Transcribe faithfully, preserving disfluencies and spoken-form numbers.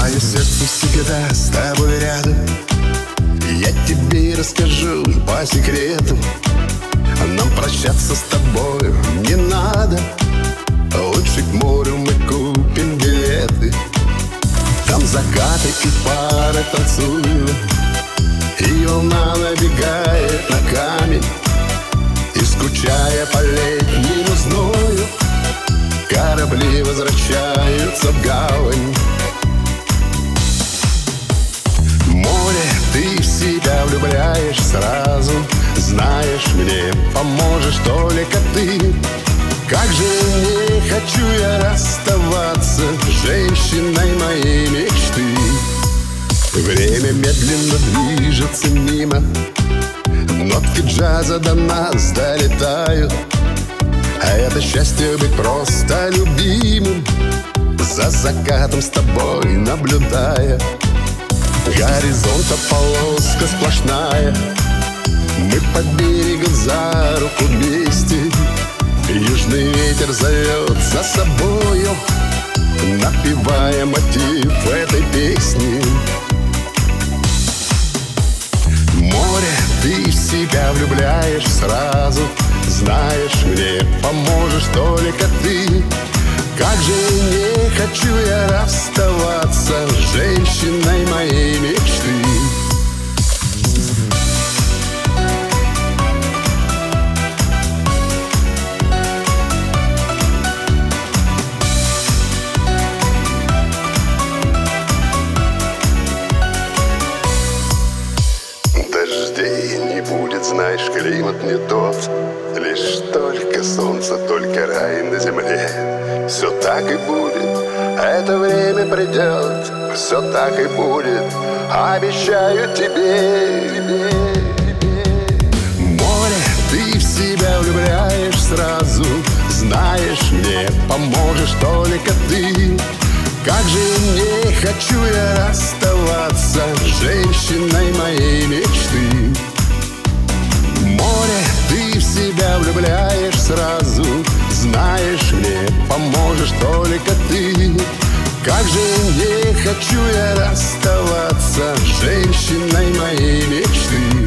Мое сердце всегда с тобой рядом. Я тебе расскажу по секрету. Нам прощаться с тобой не надо. Лучше к морю мы купим билеты. Там закаты и пары танцуют, и волна набегает на камень. И скучая по летнему зною, корабли возвращаются в гавань. Море, ты в себя влюбляешь сразу. Знаешь, мне поможешь только ты. Как же не хочу я расставаться с женщиной моей мечты. Время медленно движется мимо, нотки джаза до нас долетают. А это счастье быть просто любимым, за закатом с тобой наблюдая. Горизонта полоска сплошная, мы по берегу за руку вместе. Южный ветер зовет за собою, напевая мотив этой песни. Море, ты в себя влюбляешь сразу. Знаешь, мне поможешь только ты. Как же не хочу я расставаться с женщиной моей мечты. Дождей не будет, знаешь, климат не тот. Лишь только солнце, только рай на земле. Все так и будет, это время придет. Все так и будет, обещаю тебе. Море, ты в себя влюбляешь сразу. Знаешь, мне поможешь только ты. Как же не хочу я расставаться с женщиной моей мечты. Море, ты в себя влюбляешь сразу. Знаешь, мне поможешь только ты. Как же не хочу я расставаться с женщиной моей мечты.